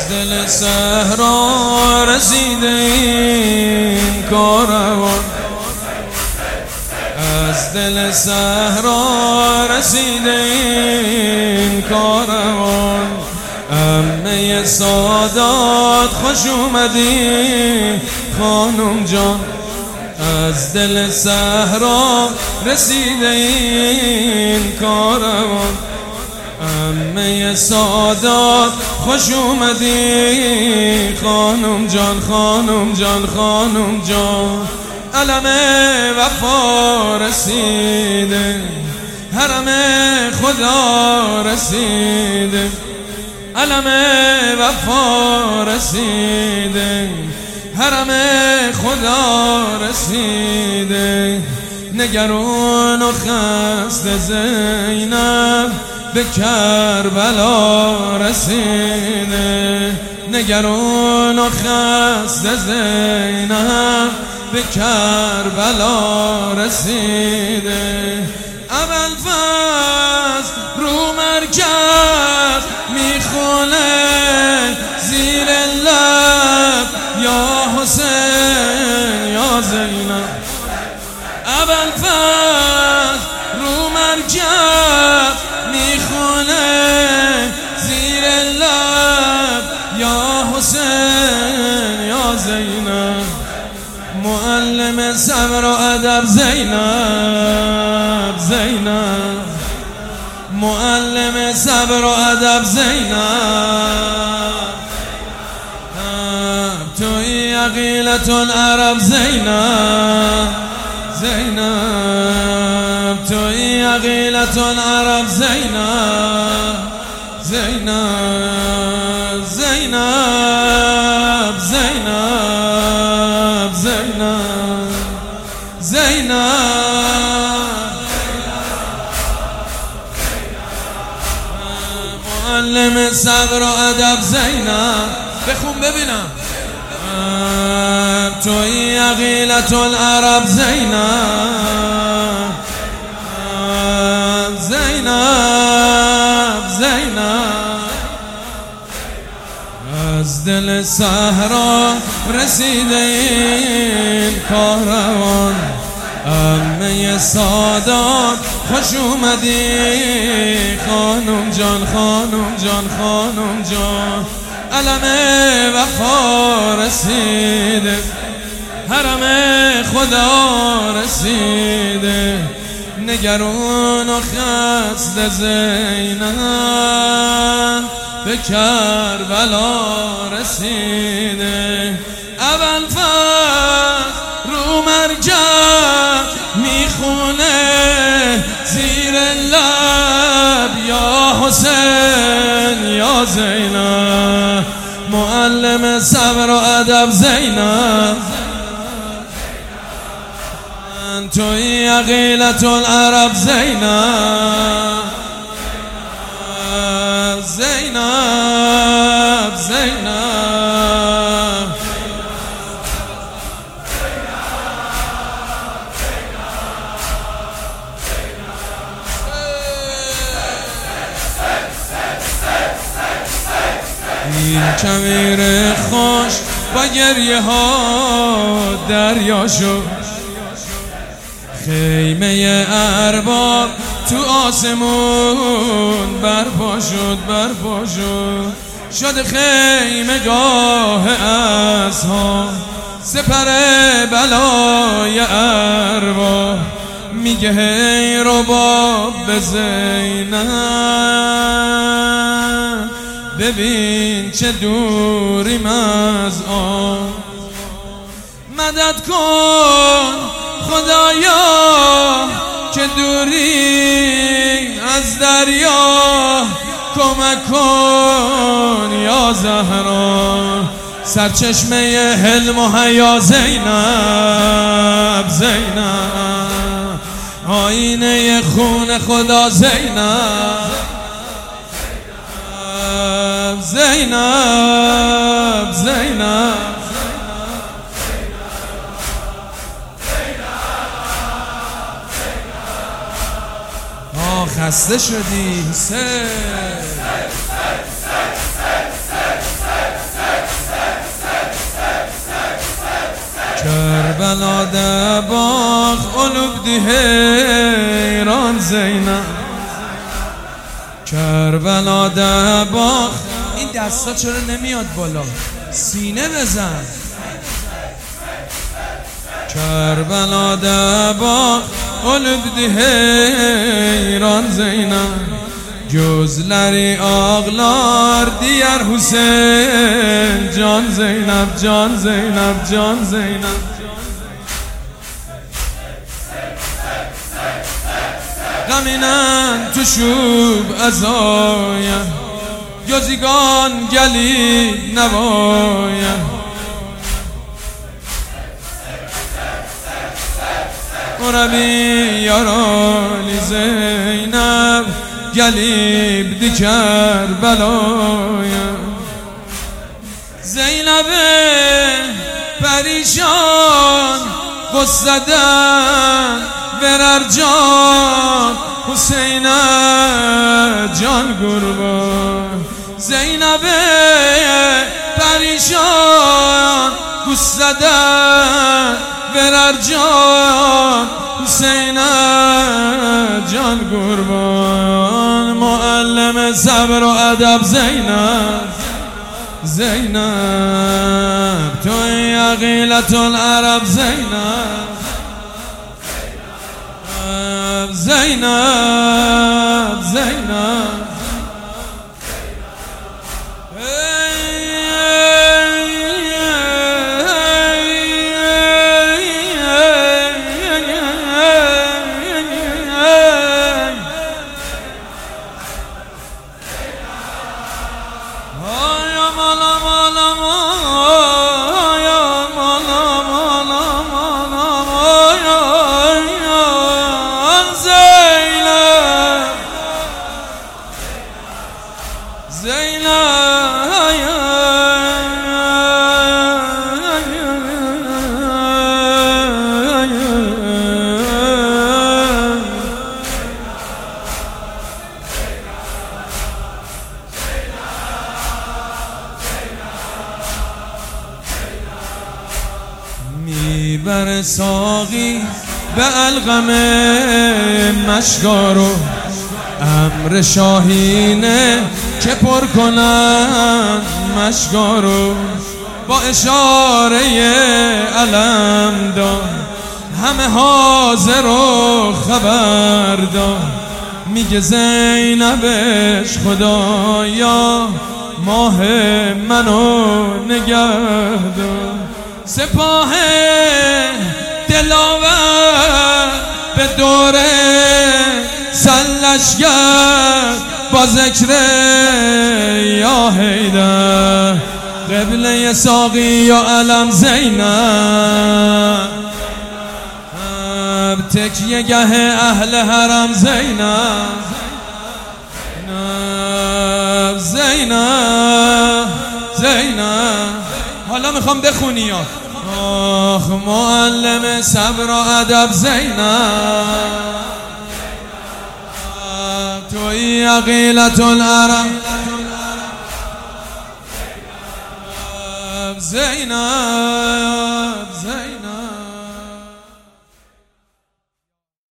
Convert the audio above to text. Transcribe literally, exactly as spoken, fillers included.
دل صحرا رسیده این کاروان، از دل صحرا رسیده این کاروان. عمه سادات خوش اومدی خانم جان، از دل صحرا رسیده این کاروان. عمه سادات خوش اومدی خانم جان، خانم جان، خانم جان. علم وفا رسیده، حرم خدا رسیده، علم وفا رسیده، حرم خدا رسیده. نگران و خسته زینب به کربلا رسیده، نگران و خسته زینب به کربلا رسیده. ابوالفضل رو مرکز میخونه زیر لب یا حسین یا زینب. ابوالفضل رو مرکز میخونه زیر لب یا حسین یا زینب. معلم صبر و ادب زینب، زینب معلم صبر و ادب زینب. توی عقیلة العرب زینب، زینب توی عقیلة العرب زینب، زینب زینب زینب زینب زینب. معلم صبر و ادب زینب. بخون ببینم. توی عقیلة العرب زینب، زینب زینب. از دل صحرا رسیده این کاروان. عمه سادات خوش اومدی خانم جان، خانم جان، خانم جان. علم وفا رسیده، حرم خدا رسیده. نگران و خسته زینب به کربلا رسیده. ابوالفضل رو مرکز میخونه زیر لب یا حسین یا زینب. معلم صبر و ادب زینب. توی عقیلة العرب زینب، زینب زینب. این کویر خوش با گریه ها دریا شد. خیمه ارباب تو آسمون برپا شد، برپا شد. شد خیمه گاه اصحاب، سپر بلای ارباب. میگه هی رباب به زینب، ببین چه دوریم از آن. مدد کن خدایا که دوری از دریا، کمک کن یا زهرا. سرچشمه حلم و حیا زینب، زینب آینه خون خدا زینب، زینب زینب. خسته شدی سه کربلا ده باغ قلوب دی حیران زینب کربلا ده باغ. این دستا چرا نمیاد بالا؟ سینه بزن. کربلا ده باغ قلوب دی حیران زینب gözleri ağlar diğer Hüseyin Can Zeynep, Can Zeynep, Can Zeynep. Gaminen tuşub azaya Gözügan gelip nevaya Orabi yarali Zeynep gelip diker belaya. Zeynep'e perişan gusseden verer can Hüseyin'e can kurban. Zeynep'e perişan gusseden verer can Hüseyin'e can kurban. Muallime sabr و ادب زینب زینب توی عقیلة العرب زینب زینب زینب میبر ساقی به القم مشگارو امر شاهینه که پر کنن مشگارو با اشاره علم دار همه حاضر و خبر دار میگه زینبش خدایا ماه منو نگه دار. سپاه دلاور به دوره سلش کرد با ذکر یا حیدر قبله ساقی و علم زینب تکیه گه اهل حرم زینب زینب زینب. حالا میخوام بخونی یا آخ معلم صبر و ادب زینب توی عقیلة العرب زینب